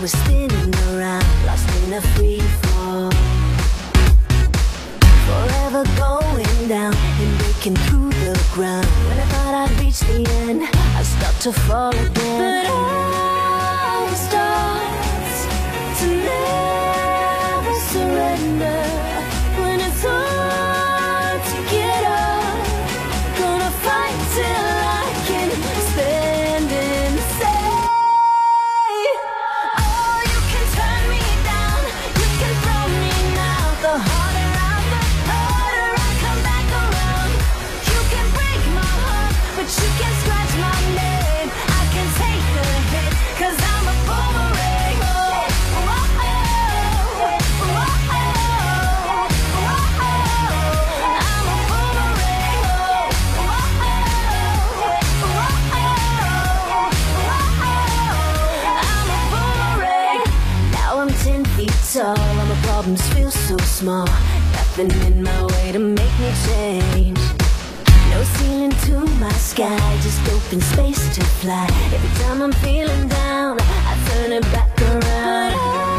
was spinning around, lost in a free fall. Forever going down and breaking through the ground. When I thought I'd reach the end, I start to fall again. But I start to never surrender. When it's hard to get up, gonna fight till I can stand and say, oh, you can turn me down, you can throw me now. The harder I come back around. You can break my heart, but you can scratch my name. I can take the hit, 'cause I'm a boomerang. Oh, oh, oh, oh, oh, oh, oh. I'm a boomerang. Oh, oh, oh, oh, oh. I'm a boomerang. Now I'm 10 feet tall, all my problems feel so small. Nothing in my way to make me change. No ceiling to my sky, just open space to fly. Every time I'm feeling down, I turn it back around.